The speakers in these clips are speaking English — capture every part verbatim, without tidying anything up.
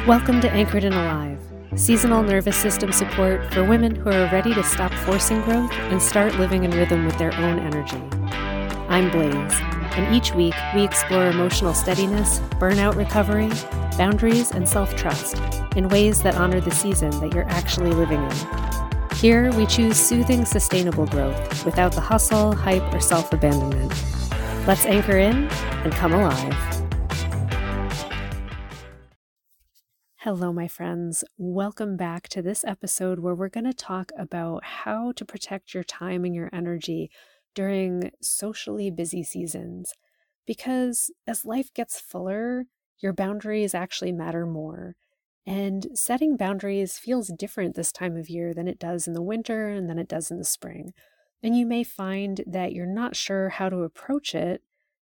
Welcome to Anchored and Alive, seasonal nervous system support for women who are ready to stop forcing growth and start living in rhythm with their own energy. I'm Blaze, and each week we explore emotional steadiness, burnout recovery, boundaries, and self-trust in ways that honor the season that you're actually living in. Here we choose soothing, sustainable growth without the hustle, hype, or self-abandonment. Let's anchor in and come alive. Hello, my friends. Welcome back to this episode where we're going to talk about how to protect your time and your energy during socially busy seasons. Because as life gets fuller, your boundaries actually matter more. And setting boundaries feels different this time of year than it does in the winter and than it does in the spring. And you may find that you're not sure how to approach it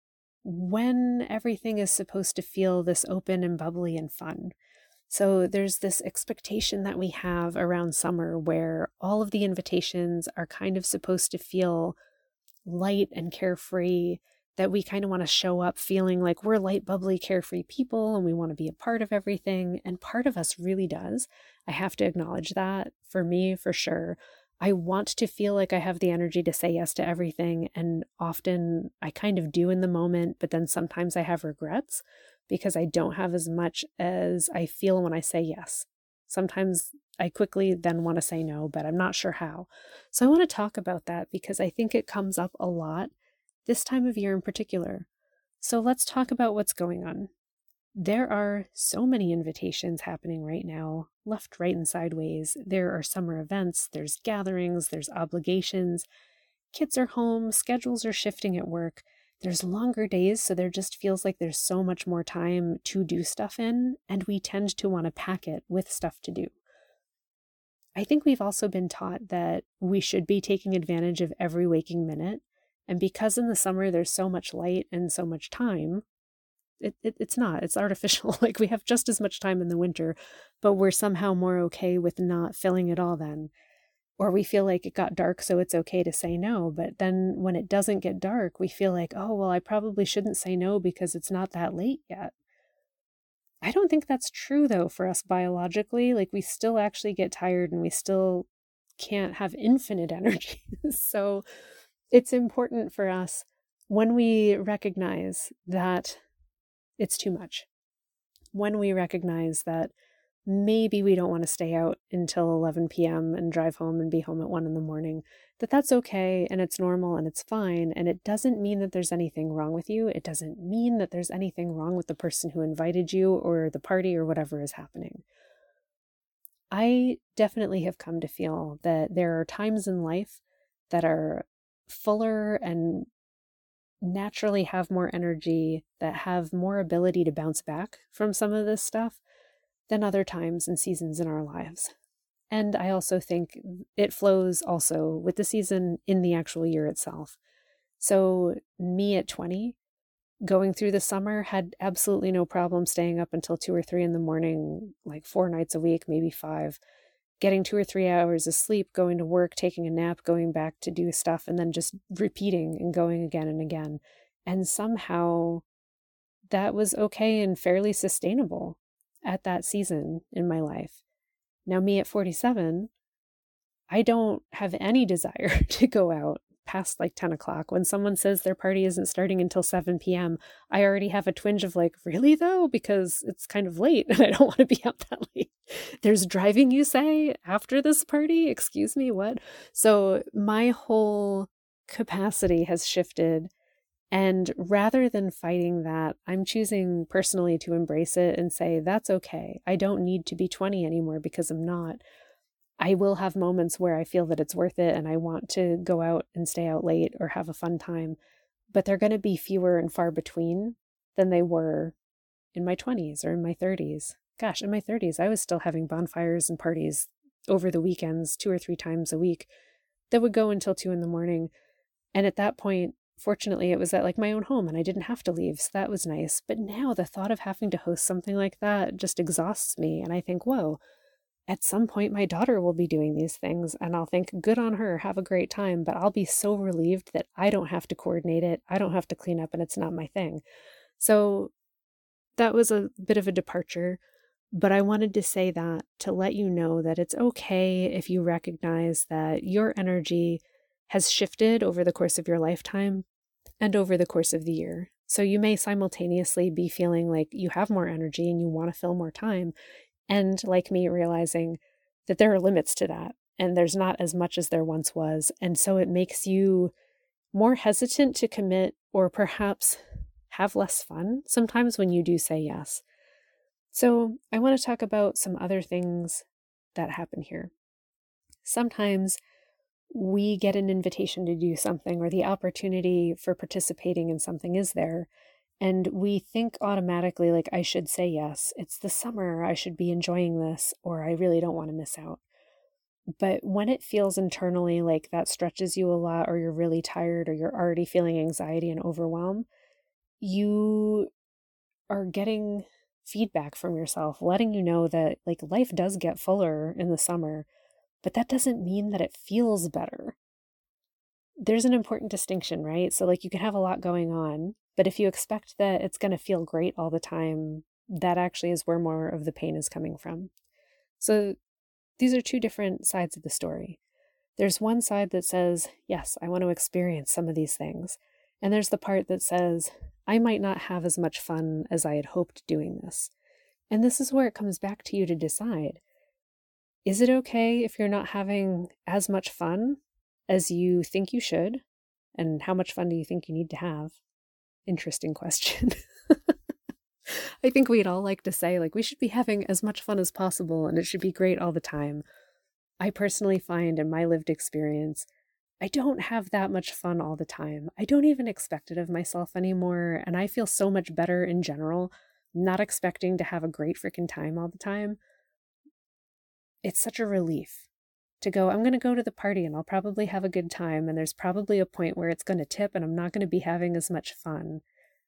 when everything is supposed to feel this open and bubbly and fun. So there's this expectation that we have around summer where all of the invitations are kind of supposed to feel light and carefree, that we kind of want to show up feeling like we're light, bubbly, carefree people and we want to be a part of everything. And part of us really does. I have to acknowledge that. For me, for sure. I want to feel like I have the energy to say yes to everything. And often I kind of do in the moment, but then sometimes I have regrets because I don't have as much as I feel when I say yes. Sometimes I quickly then want to say no, but I'm not sure how. So I want to talk about that because I think it comes up a lot this time of year in particular. So let's talk about what's going on. There are so many invitations happening right now, left, right, and sideways. There are summer events, there's gatherings, there's obligations. Kids are home, schedules are shifting at work. There's longer days, so there just feels like there's so much more time to do stuff in, and we tend to want to pack it with stuff to do. I think we've also been taught that we should be taking advantage of every waking minute, and because in the summer there's so much light and so much time, it, it it's not, it's artificial. Like we have just as much time in the winter, but we're somehow more okay with not filling it all then. Or we feel like it got dark, so it's okay to say no. But then when it doesn't get dark, we feel like, oh, well, I probably shouldn't say no because it's not that late yet. I don't think that's true, though, for us biologically. Like we still actually get tired and we still can't have infinite energy. So it's important for us when we recognize that it's too much, when we recognize that maybe we don't want to stay out until eleven p.m. and drive home and be home at one in the morning, that that's okay and it's normal and it's fine. And it doesn't mean that there's anything wrong with you. It doesn't mean that there's anything wrong with the person who invited you or the party or whatever is happening. I definitely have come to feel that there are times in life that are fuller and naturally have more energy, that have more ability to bounce back from some of this stuff than other times and seasons in our lives. And I also think it flows also with the season in the actual year itself. So me at twenty, going through the summer, had absolutely no problem staying up until two or three in the morning, like four nights a week, maybe five, getting two or three hours of sleep, going to work, taking a nap, going back to do stuff, and then just repeating and going again and again. And somehow that was okay and fairly sustainable at that season in my life. Now, me at forty-seven, I don't have any desire to go out past like ten o'clock. When someone says their party isn't starting until seven p.m., I already have a twinge of like, really though? Because it's kind of late and I don't want to be out that late. There's driving, you say, after this party? Excuse me, what? So my whole capacity has shifted. And rather than fighting that, I'm choosing personally to embrace it and say, that's okay. I don't need to be twenty anymore because I'm not. I will have moments where I feel that it's worth it and I want to go out and stay out late or have a fun time, but they're going to be fewer and far between than they were in my twenties or in my thirties. Gosh, in my thirties, I was still having bonfires and parties over the weekends, two or three times a week, that would go until two in the morning. And at that point, fortunately, it was at like my own home and I didn't have to leave. So that was nice. But now the thought of having to host something like that just exhausts me. And I think, whoa, at some point my daughter will be doing these things and I'll think, good on her, have a great time. But I'll be so relieved that I don't have to coordinate it. I don't have to clean up and it's not my thing. So that was a bit of a departure. But I wanted to say that to let you know that it's okay if you recognize that your energy has shifted over the course of your lifetime and over the course of the year. So you may simultaneously be feeling like you have more energy and you want to fill more time, and like me, realizing that there are limits to that and there's not as much as there once was. And so it makes you more hesitant to commit, or perhaps have less fun sometimes when you do say yes. So I want to talk about some other things that happen here. Sometimes we get an invitation to do something, or the opportunity for participating in something is there, and we think automatically like, I should say yes. It's the summer. I should be enjoying this, or I really don't want to miss out. But when it feels internally like that stretches you a lot, or you're really tired, or you're already feeling anxiety and overwhelm, you are getting feedback from yourself, letting you know that like life does get fuller in the summer, but that doesn't mean that it feels better. There's an important distinction, right? So like you can have a lot going on, but if you expect that it's going to feel great all the time, that actually is where more of the pain is coming from. So these are two different sides of the story. There's one side that says, yes, I want to experience some of these things. And there's the part that says, I might not have as much fun as I had hoped doing this. And this is where it comes back to you to decide. Is it okay if you're not having as much fun as you think you should? And how much fun do you think you need to have? Interesting question. I think we'd all like to say, like, we should be having as much fun as possible and it should be great all the time. I personally find in my lived experience, I don't have that much fun all the time. I don't even expect it of myself anymore. And I feel so much better in general, not expecting to have a great freaking time all the time. It's such a relief to go, I'm going to go to the party and I'll probably have a good time. And there's probably a point where it's going to tip and I'm not going to be having as much fun.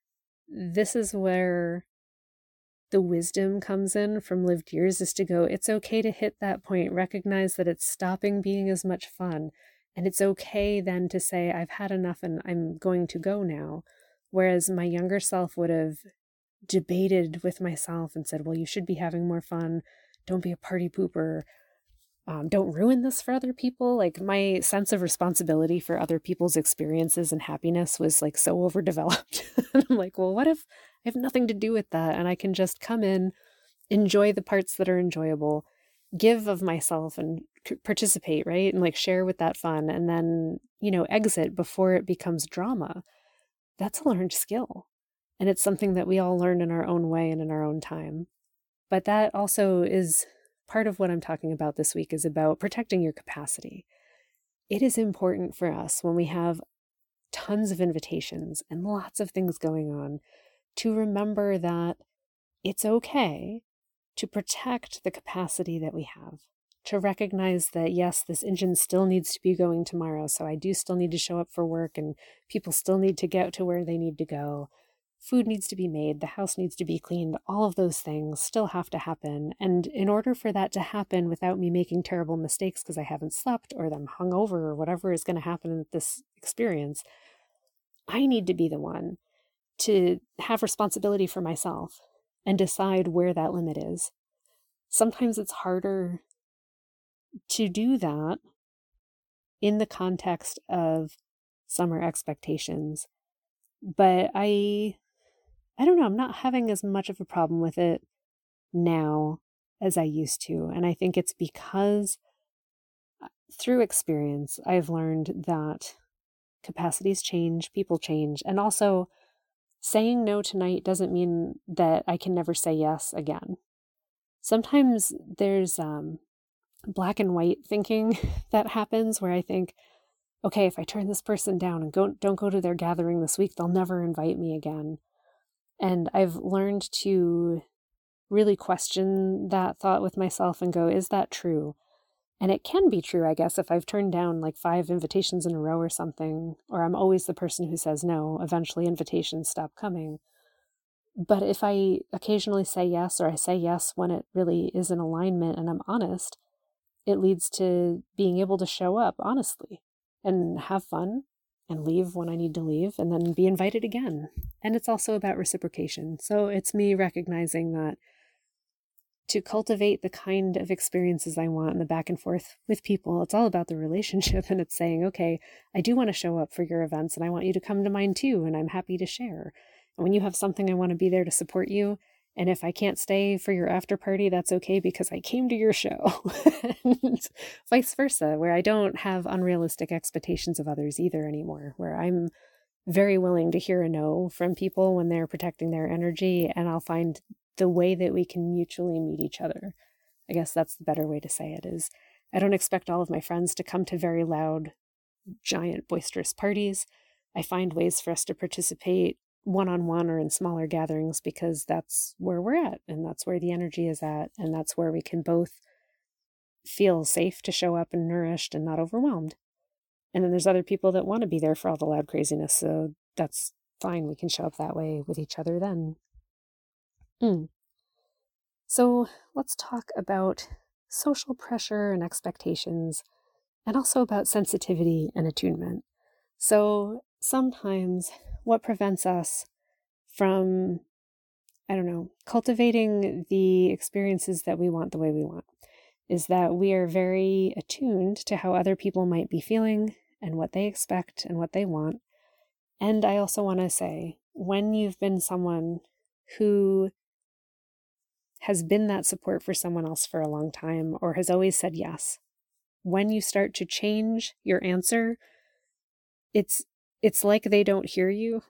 This is where the wisdom comes in from lived years, is to go, it's okay to hit that point, recognize that it's stopping being as much fun. And it's okay then to say, I've had enough and I'm going to go now. Whereas my younger self would have debated with myself and said, well, you should be having more fun. Don't be a party pooper. Um, don't ruin this for other people. Like my sense of responsibility for other people's experiences and happiness was like so overdeveloped. And I'm like, well, what if I have nothing to do with that and I can just come in, enjoy the parts that are enjoyable, give of myself and participate, right? And like share with that fun, and then, you know, exit before it becomes drama. That's a learned skill. And it's something that we all learn in our own way and in our own time. But that also is part of what I'm talking about this week, is about protecting your capacity. It is important for us when we have tons of invitations and lots of things going on to remember that it's okay to protect the capacity that we have, to recognize that, yes, this engine still needs to be going tomorrow, so I do still need to show up for work and people still need to get to where they need to go. Food needs to be made, the house needs to be cleaned, all of those things still have to happen. And in order for that to happen without me making terrible mistakes because I haven't slept or I'm hungover or whatever is going to happen in this experience, I need to be the one to have responsibility for myself and decide where that limit is. Sometimes it's harder to do that in the context of summer expectations, but I I don't know, I'm not having as much of a problem with it now as I used to. And I think it's because through experience, I've learned that capacities change, people change, and also saying no tonight doesn't mean that I can never say yes again. Sometimes there's um, black and white thinking that happens where I think, okay, if I turn this person down and go, don't go to their gathering this week, they'll never invite me again. And I've learned to really question that thought with myself and go, is that true? And it can be true, I guess, if I've turned down like five invitations in a row or something, or I'm always the person who says no, eventually invitations stop coming. But if I occasionally say yes, or I say yes when it really is in alignment and I'm honest, it leads to being able to show up honestly and have fun and leave when I need to leave and then be invited again. And it's also about reciprocation. So it's me recognizing that to cultivate the kind of experiences I want and the back and forth with people. It's all about the relationship, and it's saying, okay, I do want to show up for your events and I want you to come to mine too, and I'm happy to share. And when you have something, I want to be there to support you. And if I can't stay for your after party, that's okay because I came to your show. And vice versa, where I don't have unrealistic expectations of others either anymore, where I'm very willing to hear a no from people when they're protecting their energy, and I'll find the way that we can mutually meet each other. I guess that's the better way to say it is I don't expect all of my friends to come to very loud, giant, boisterous parties. I find ways for us to participate one-on-one or in smaller gatherings because that's where we're at and that's where the energy is at, and that's where we can both feel safe to show up and nourished and not overwhelmed. And then there's other people that want to be there for all the loud craziness, so that's fine. We can show up that way with each other then. Mm. So let's talk about social pressure and expectations, and also about sensitivity and attunement. So sometimes what prevents us from, I don't know, cultivating the experiences that we want the way we want is that we are very attuned to how other people might be feeling and what they expect and what they want. And I also want to say, when you've been someone who has been that support for someone else for a long time or has always said yes, when you start to change your answer, it's it's like they don't hear you.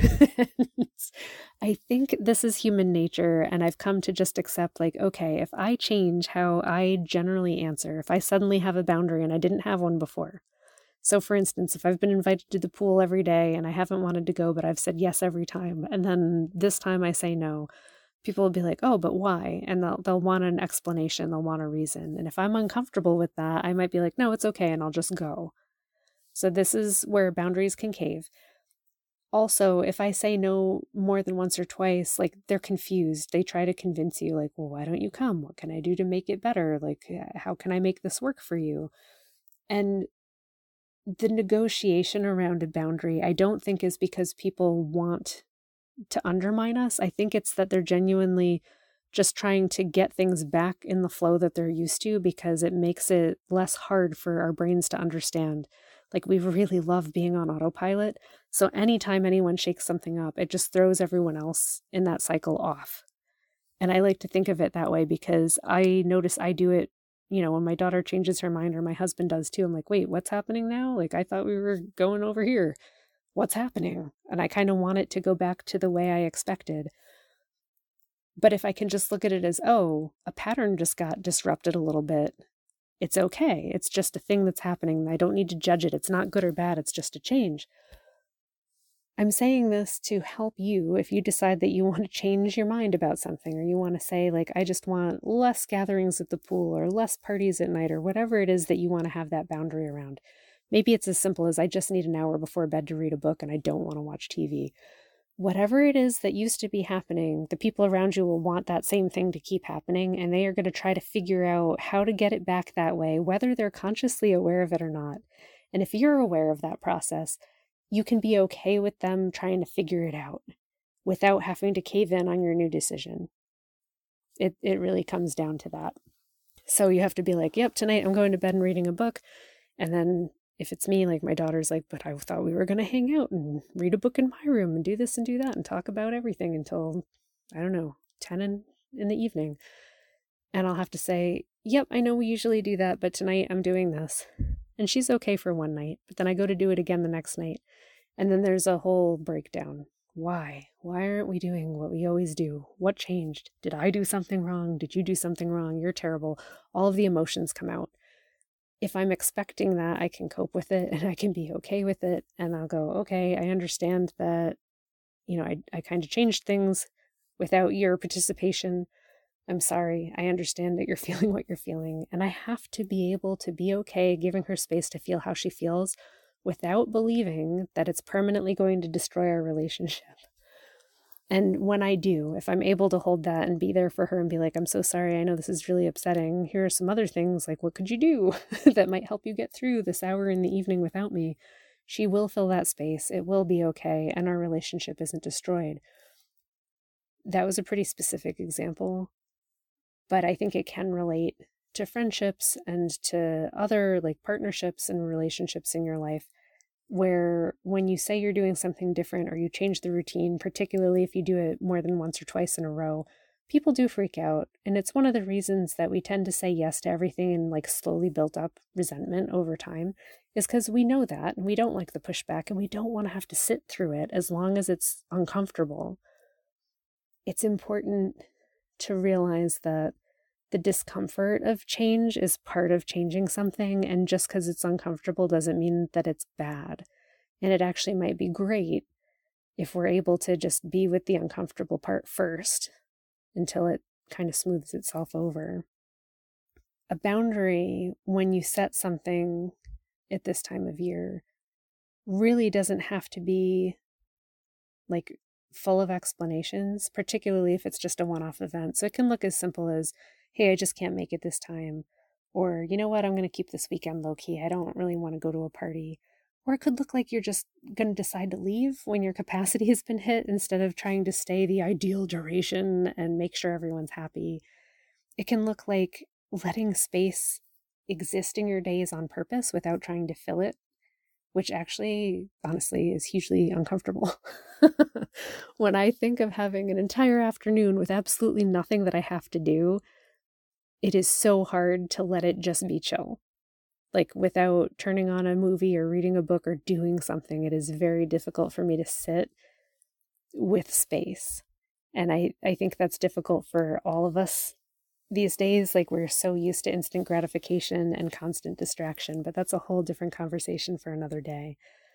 I think this is human nature, and I've come to just accept, like, okay, if I change how I generally answer, if I suddenly have a boundary and I didn't have one before. So for instance, if I've been invited to the pool every day and I haven't wanted to go, but I've said yes every time, and then this time I say no, people will be like, oh, but why? And they'll, they'll want an explanation, they'll want a reason. And if I'm uncomfortable with that, I might be like, no, it's okay, and I'll just go. So this is where boundaries can cave. Also, if I say no more than once or twice, like, they're confused. They try to convince you, like, well, why don't you come? What can I do to make it better? Like, how can I make this work for you? And the negotiation around a boundary, I don't think is because people want to undermine us. I think it's that they're genuinely just trying to get things back in the flow that they're used to, because it makes it less hard for our brains to understand. Like, we really love being on autopilot. So anytime anyone shakes something up, it just throws everyone else in that cycle off. And I like to think of it that way because I notice I do it, you know, when my daughter changes her mind, or my husband does too. I'm like, wait, what's happening now? Like, I thought we were going over here. What's happening? And I kind of want it to go back to the way I expected. But if I can just look at it as, oh, a pattern just got disrupted a little bit, it's okay. It's just a thing that's happening. I don't need to judge it. It's not good or bad. It's just a change. I'm saying this to help you if you decide that you want to change your mind about something, or you want to say, like, I just want less gatherings at the pool or less parties at night, or whatever it is that you want to have that boundary around. Maybe it's as simple as I just need an hour before bed to read a book and I don't want to watch T V. Whatever it is that used to be happening, the people around you will want that same thing to keep happening, and they are going to try to figure out how to get it back that way, whether they're consciously aware of it or not. And if you're aware of that process, you can be okay with them trying to figure it out without having to cave in on your new decision. It it really comes down to that. So you have to be like, yep, tonight I'm going to bed and reading a book. And then if it's me, like, my daughter's like, but I thought we were going to hang out and read a book in my room and do this and do that and talk about everything until, I don't know, ten in, in the evening. And I'll have to say, yep, I know we usually do that, but tonight I'm doing this. And she's okay for one night, but then I go to do it again the next night. And then there's a whole breakdown. Why? Why aren't we doing what we always do? What changed? Did I do something wrong? Did you do something wrong? You're terrible. All of the emotions come out. If I'm expecting that, I can cope with it and I can be okay with it. And I'll go, okay, I understand that, you know, I, I kind of changed things without your participation. I'm sorry. I understand that you're feeling what you're feeling. And I have to be able to be okay giving her space to feel how she feels without believing that it's permanently going to destroy our relationship. And when I do, if I'm able to hold that and be there for her and be like, I'm so sorry, I know this is really upsetting. Here are some other things, like, what could you do that might help you get through this hour in the evening without me? She will fill that space. It will be okay. And our relationship isn't destroyed. That was a pretty specific example, but I think it can relate to friendships and to other like partnerships and relationships in your life, where when you say you're doing something different or you change the routine, particularly if you do it more than once or twice in a row, people do freak out. And it's one of the reasons that we tend to say yes to everything and like slowly build up resentment over time, is because we know that and we don't like the pushback and we don't want to have to sit through it as long as it's uncomfortable. It's important to realize that the discomfort of change is part of changing something, and just because it's uncomfortable doesn't mean that it's bad. And it actually might be great if we're able to just be with the uncomfortable part first until it kind of smooths itself over. A boundary, when you set something at this time of year, really doesn't have to be like full of explanations, particularly if it's just a one-off event. So it can look as simple as, hey, I just can't make it this time. Or, you know what, I'm going to keep this weekend low-key. I don't really want to go to a party. Or it could look like you're just going to decide to leave when your capacity has been hit instead of trying to stay the ideal duration and make sure everyone's happy. It can look like letting space exist in your days on purpose without trying to fill it, which actually, honestly, is hugely uncomfortable. When I think of having an entire afternoon with absolutely nothing that I have to do, it is so hard to let it just be chill. Like without turning on a movie or reading a book or doing something, it is very difficult for me to sit with space. And I, I think that's difficult for all of us these days. Like we're so used to instant gratification and constant distraction, but that's a whole different conversation for another day.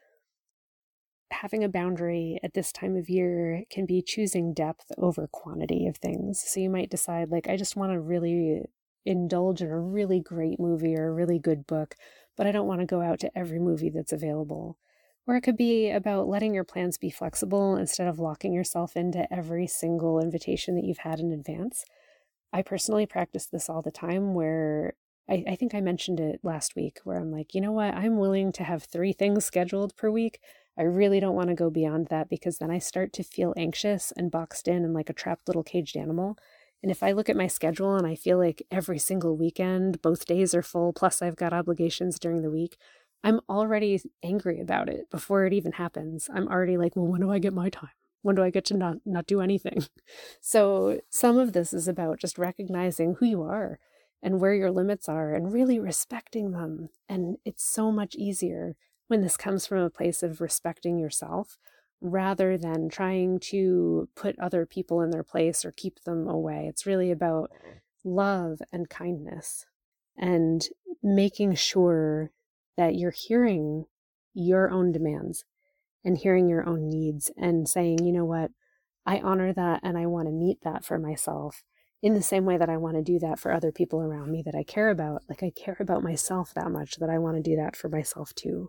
Having a boundary at this time of year can be choosing depth over quantity of things. So you might decide, like, I just want to really indulge in a really great movie or a really good book, but I don't want to go out to every movie that's available. Or it could be about letting your plans be flexible instead of locking yourself into every single invitation that you've had in advance. I personally practice this all the time, where I, I think I mentioned it last week, where I'm like, you know what, I'm willing to have three things scheduled per week. I really don't want to go beyond that, because then I start to feel anxious and boxed in and like a trapped little caged animal. And if I look at my schedule and I feel like every single weekend, both days are full, plus I've got obligations during the week, I'm already angry about it before it even happens. I'm already like, well, when do I get my time? When do I get to not, not do anything? So some of this is about just recognizing who you are and where your limits are and really respecting them. And it's so much easier when this comes from a place of respecting yourself rather than trying to put other people in their place or keep them away. It's really about love and kindness and making sure that you're hearing your own demands and hearing your own needs and saying, you know what, I honor that and I want to meet that for myself in the same way that I want to do that for other people around me that I care about. Like I care about myself that much that I want to do that for myself too.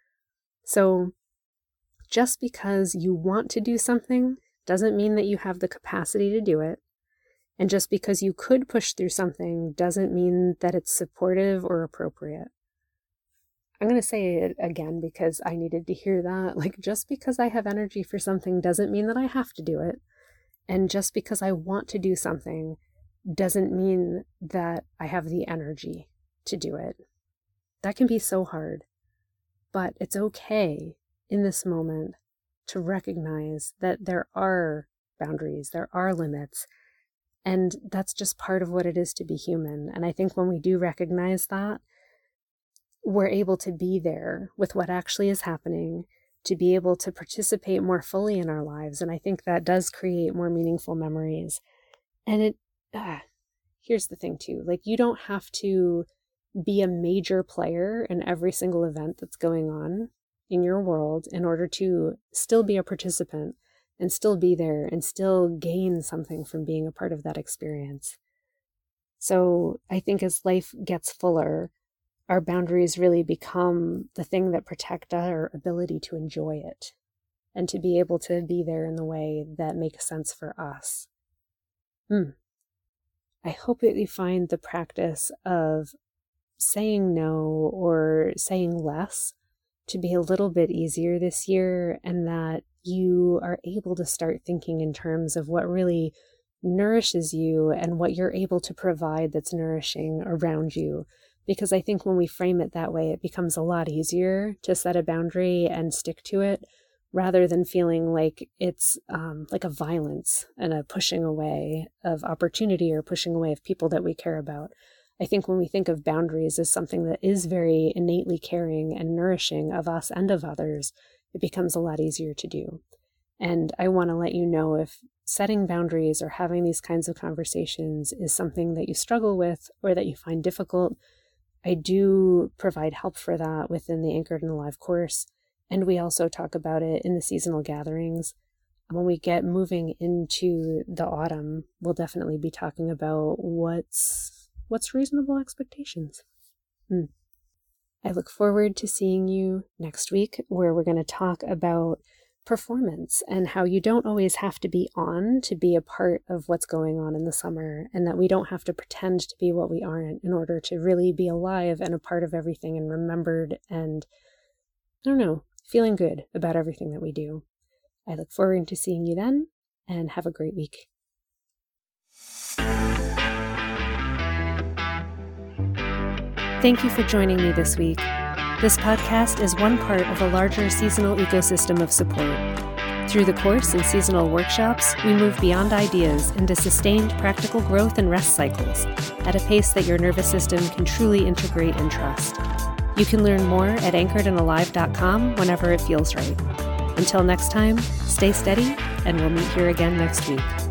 So just because you want to do something doesn't mean that you have the capacity to do it. And just because you could push through something doesn't mean that it's supportive or appropriate. I'm going to say it again because I needed to hear that. Like, just because I have energy for something doesn't mean that I have to do it. And just because I want to do something doesn't mean that I have the energy to do it. That can be so hard. But it's okay in this moment to recognize that there are boundaries, there are limits, and that's just part of what it is to be human. And I think when we do recognize that, we're able to be there with what actually is happening, to be able to participate more fully in our lives. And I think that does create more meaningful memories. And it, ah, here's the thing too, like you don't have to be a major player in every single event that's going on in your world in order to still be a participant and still be there and still gain something from being a part of that experience. So I think as life gets fuller, our boundaries really become the thing that protect our ability to enjoy it and to be able to be there in the way that makes sense for us. Hmm. I hope that you find the practice of saying no or saying less to be a little bit easier this year, and that you are able to start thinking in terms of what really nourishes you and what you're able to provide that's nourishing around you. Because I think when we frame it that way, it becomes a lot easier to set a boundary and stick to it, rather than feeling like it's um, like a violence and a pushing away of opportunity or pushing away of people that we care about. I think when we think of boundaries as something that is very innately caring and nourishing of us and of others, it becomes a lot easier to do. And I want to let you know if setting boundaries or having these kinds of conversations is something that you struggle with or that you find difficult. I do provide help for that within the Anchored and Alive course. And we also talk about it in the seasonal gatherings. When we get moving into the autumn, we'll definitely be talking about what's what's reasonable expectations. Hmm. I look forward to seeing you next week, where we're going to talk about performance and how you don't always have to be on to be a part of what's going on in the summer, and that we don't have to pretend to be what we aren't in order to really be alive and a part of everything and remembered and, I don't know, feeling good about everything that we do. I look forward to seeing you then, and have a great week. Thank you for joining me this week. This podcast is one part of a larger seasonal ecosystem of support. Through the course and seasonal workshops, we move beyond ideas into sustained practical growth and rest cycles at a pace that your nervous system can truly integrate and trust. You can learn more at anchored and alive dot com whenever it feels right. Until next time, stay steady, and we'll meet here again next week.